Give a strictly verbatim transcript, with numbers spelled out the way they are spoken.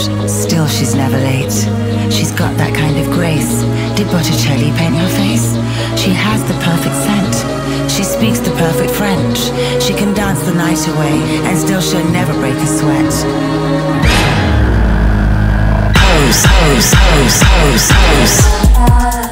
still she's never late. She's got that kind of grace. Did Botticelli paint her face? She has the perfect scent. She speaks the perfect French. She can dance the night away, and still she'll never break a sweat. Pose, pose, pose, pose, pose.